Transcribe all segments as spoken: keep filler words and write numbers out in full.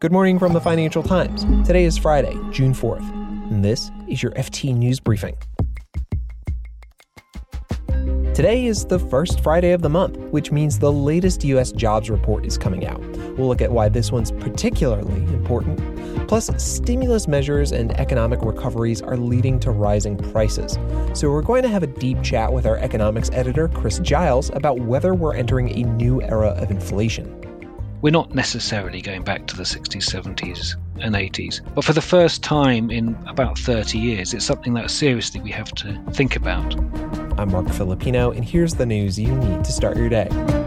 Good morning from the Financial Times. Today is Friday, June fourth, and this is your F T News Briefing. Today is the first Friday of the month, which means the latest U S jobs report is coming out. We'll look at why this one's particularly important. Plus, stimulus measures and economic recoveries are leading to rising prices. So we're going to have a deep chat with our economics editor, Chris Giles, about whether we're entering a new era of inflation. We're not necessarily going back to the sixties, seventies and eighties, but for the first time in about thirty years, it's something that seriously we have to think about. I'm Mark Filipino, and here's the news you need to start your day.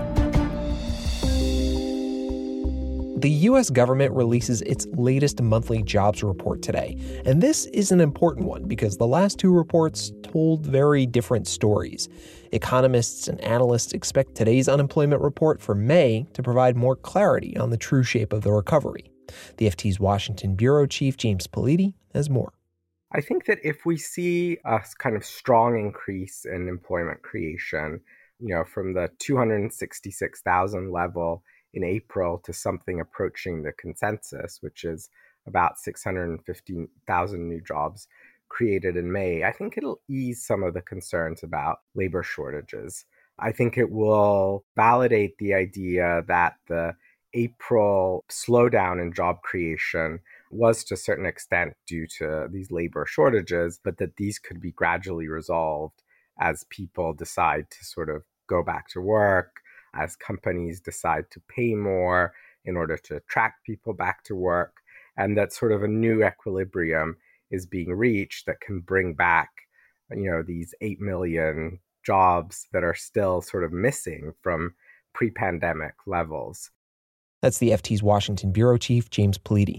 The U S government releases its latest monthly jobs report today, and this is an important one because the last two reports told very different stories. Economists and analysts expect today's unemployment report for May to provide more clarity on the true shape of the recovery. The F T's Washington bureau chief, James Politi, has more. I think that if we see a kind of strong increase in employment creation, you know, from the two hundred sixty-six thousand level in April to something approaching the consensus, which is about six hundred fifty thousand new jobs created in May, I think it'll ease some of the concerns about labor shortages. I think it will validate the idea that the April slowdown in job creation was to a certain extent due to these labor shortages, but that these could be gradually resolved as people decide to sort of go back to work, as companies decide to pay more in order to attract people back to work, and that sort of a new equilibrium is being reached that can bring back, you know, these eight million jobs that are still sort of missing from pre-pandemic levels. That's the F T's Washington bureau chief, James Politi.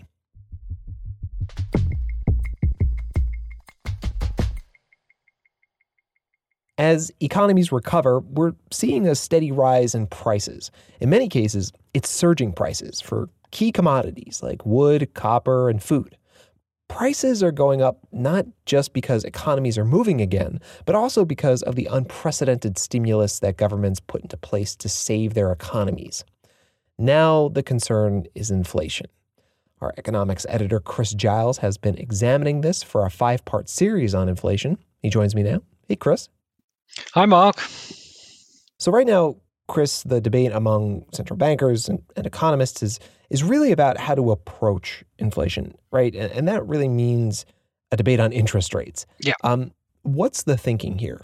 As economies recover, we're seeing a steady rise in prices. In many cases, it's surging prices for key commodities like wood, copper, and food. Prices are going up not just because economies are moving again, but also because of the unprecedented stimulus that governments put into place to save their economies. Now the concern is inflation. Our economics editor, Chris Giles, has been examining this for a five-part series on inflation. He joins me now. Hey, Chris. Hi, Mark. So right now, Chris, the debate among central bankers and, and economists is is really about how to approach inflation, right? And, and that really means a debate on interest rates. Yeah. Um, what's the thinking here?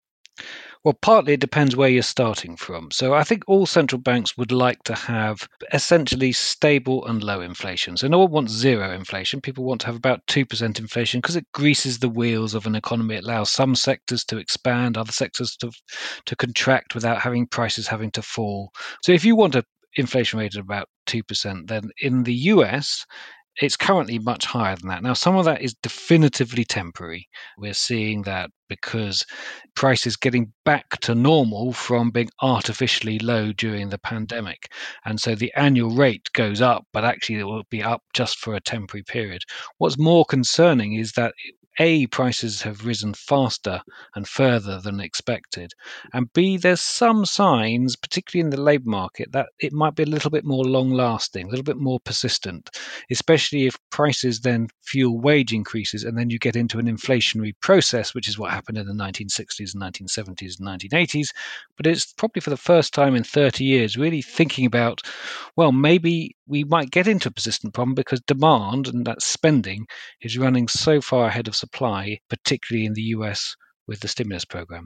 Well, partly it depends where you're starting from. So I think all central banks would like to have essentially stable and low inflation. So no one wants zero inflation. People want to have about two percent inflation because it greases the wheels of an economy. It allows some sectors to expand, other sectors to to contract without having prices having to fall. So if you want an inflation rate of about two percent, then in the U S, it's currently much higher than that. Now, some of that is definitively temporary. We're seeing that because prices getting back to normal from being artificially low during the pandemic. And so the annual rate goes up, but actually it will be up just for a temporary period. What's more concerning is that A, prices have risen faster and further than expected, and B, there's some signs, particularly in the labour market, that it might be a little bit more long-lasting, a little bit more persistent, especially if prices then fuel wage increases and then you get into an inflationary process, which is what happened in the nineteen sixties and nineteen seventies and nineteen eighties. But it's probably for the first time in thirty years really thinking about, well, maybe we might get into a persistent problem because demand, and that's spending, is running so far ahead of supply, particularly in the U S with the stimulus program.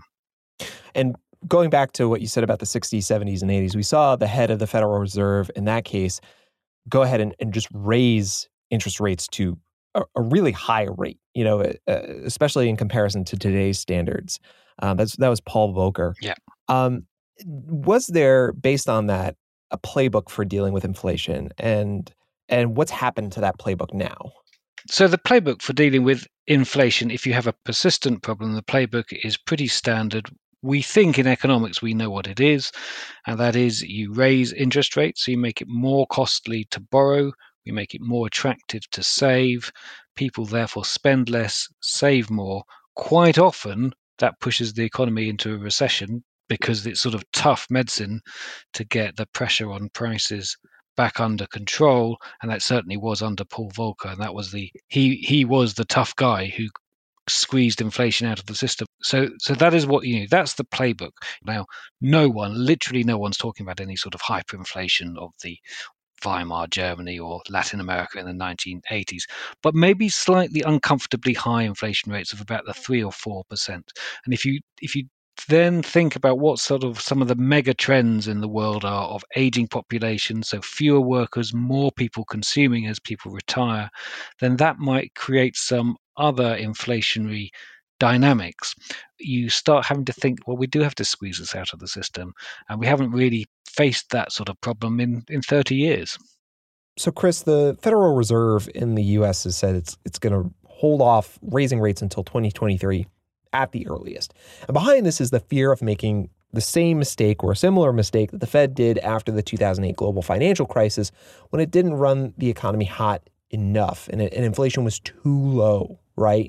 And going back to what you said about the sixties, seventies, and eighties, we saw the head of the Federal Reserve in that case go ahead and, and just raise interest rates to a, a really high rate, you know, uh, especially in comparison to today's standards. Um, that's, that was Paul Volcker. Yeah. Um, was there, based on that, a playbook for dealing with inflation, and and what's happened to that playbook now? So the playbook for dealing with inflation, if you have a persistent problem, the playbook is pretty standard. We think in economics we know what it is, and that is you raise interest rates, so you make it more costly to borrow, we make it more attractive to save, people therefore spend less, save more. Quite often that pushes the economy into a recession because it's sort of tough medicine to get the pressure on prices back under control, and that certainly was under Paul Volcker, and that was the he he was the tough guy who squeezed inflation out of the system. So so that is what you know, that's the playbook. Now, no one, literally no one's talking about any sort of hyperinflation of the Weimar Germany or Latin America in the nineteen eighties, but maybe slightly uncomfortably high inflation rates of about the three or four percent. And if you if you then think about what sort of some of the mega trends in the world are of aging population, so fewer workers, more people consuming as people retire, then that might create some other inflationary dynamics. You start having to think, well, we do have to squeeze this out of the system, and we haven't really faced that sort of problem in, in thirty years. So, Chris, the Federal Reserve in the U S has said it's it's going to hold off raising rates until twenty twenty-three at the earliest. And behind this is the fear of making the same mistake or a similar mistake that the Fed did after the two thousand eight global financial crisis, when it didn't run the economy hot enough and, it, and inflation was too low, right?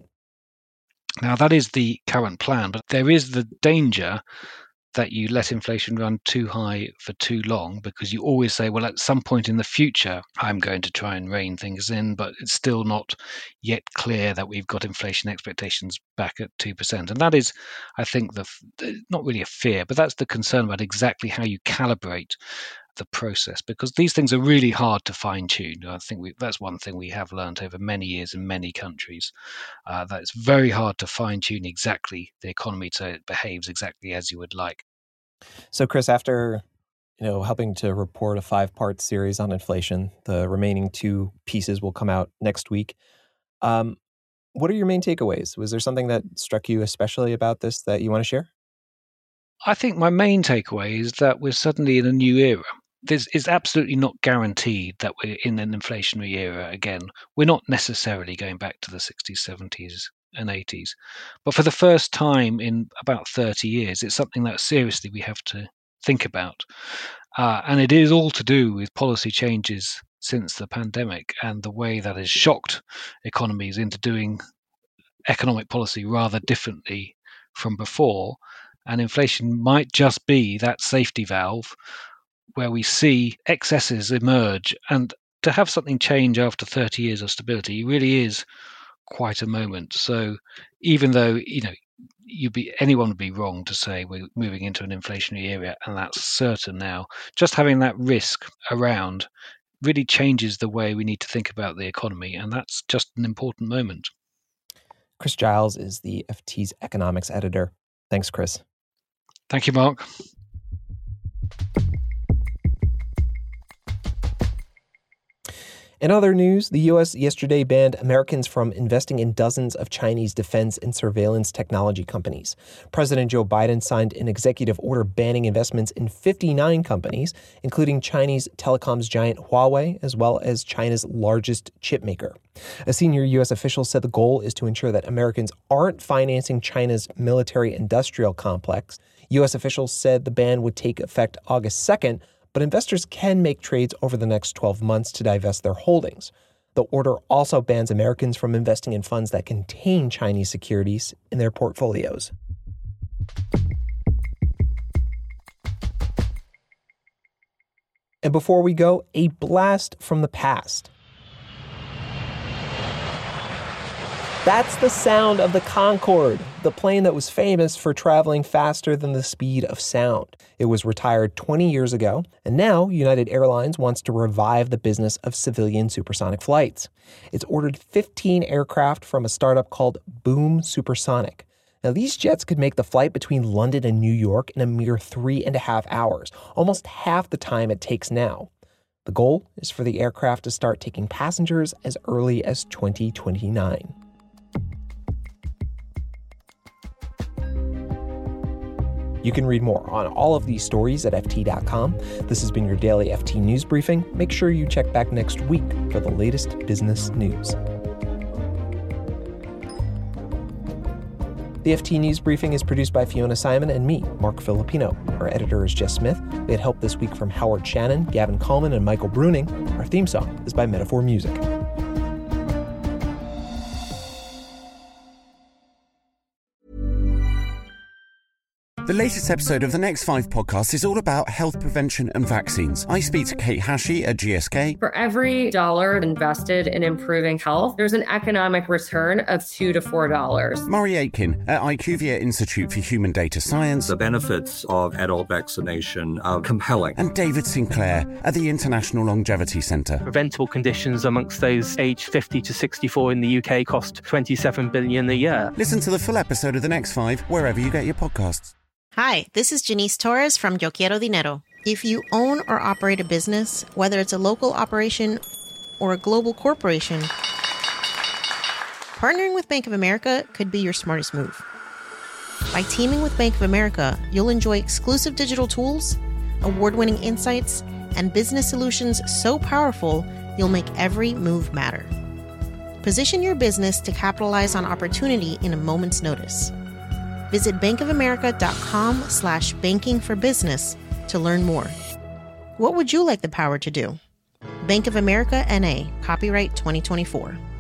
Now, that is the current plan, but there is the danger that you let inflation run too high for too long, because you always say, well, at some point in the future, I'm going to try and rein things in, but it's still not yet clear that we've got inflation expectations back at two percent. And that is, I think, the not really a fear, but that's the concern about exactly how you calibrate the process, because these things are really hard to fine tune. I think we, that's one thing we have learned over many years in many countries, uh, that it's very hard to fine tune exactly the economy so it behaves exactly as you would like. So, Chris, after you know helping to report a five-part series on inflation, the remaining two pieces will come out next week. Um, what are your main takeaways? Was there something that struck you especially about this that you want to share? I think my main takeaway is that we're suddenly in a new era. This is absolutely not guaranteed that we're in an inflationary era again. We're not necessarily going back to the sixties, seventies and eighties. But for the first time in about thirty years, it's something that seriously we have to think about. Uh, and it is all to do with policy changes since the pandemic and the way that has shocked economies into doing economic policy rather differently from before. And inflation might just be that safety valve where we see excesses emerge. And to have something change after thirty years of stability really is quite a moment. So even though, you know, you'd be anyone would be wrong to say we're moving into an inflationary era, and that's certain now, just having that risk around really changes the way we need to think about the economy. And that's just an important moment. Chris Giles is the F T's economics editor. Thanks, Chris. Thank you, Mark. In other news, the U S yesterday banned Americans from investing in dozens of Chinese defense and surveillance technology companies. President Joe Biden signed an executive order banning investments in fifty-nine companies, including Chinese telecoms giant Huawei, as well as China's largest chip maker. A senior U S official said the goal is to ensure that Americans aren't financing China's military-industrial complex. U S officials said the ban would take effect August second, but investors can make trades over the next twelve months to divest their holdings. The order also bans Americans from investing in funds that contain Chinese securities in their portfolios. And before we go, a blast from the past. That's the sound of the Concorde, the plane that was famous for traveling faster than the speed of sound. It was retired twenty years ago, and now United Airlines wants to revive the business of civilian supersonic flights. It's ordered fifteen aircraft from a startup called Boom Supersonic. Now, these jets could make the flight between London and New York in a mere three and a half hours, almost half the time it takes now. The goal is for the aircraft to start taking passengers as early as twenty twenty-nine. You can read more on all of these stories at F T dot com. This has been your daily F T News Briefing. Make sure you check back next week for the latest business news. The F T News Briefing is produced by Fiona Simon and me, Mark Filipino. Our editor is Jess Smith. We had help this week from Howard Shannon, Gavin Coleman, and Michael Bruning. Our theme song is by Metaphor Music. The latest episode of the Next Five podcast is all about health prevention and vaccines. I speak to Kate Hashey at G S K. For every dollar invested in improving health, there's an economic return of two to four dollars. Murray Aitken at IQVIA Institute for Human Data Science. The benefits of adult vaccination are compelling. And David Sinclair at the International Longevity Centre. Preventable conditions amongst those aged fifty to sixty-four in the U K cost twenty-seven billion dollars a year. Listen to the full episode of The Next Five wherever you get your podcasts. Hi, this is Janice Torres from Yo Quiero Dinero. If you own or operate a business, whether it's a local operation or a global corporation, partnering with Bank of America could be your smartest move. By teaming with Bank of America, you'll enjoy exclusive digital tools, award-winning insights, and business solutions so powerful, you'll make every move matter. Position your business to capitalize on opportunity in a moment's notice. Visit bankofamerica.com slash banking for business to learn more. What would you like the power to do? Bank of America N A, copyright twenty twenty-four.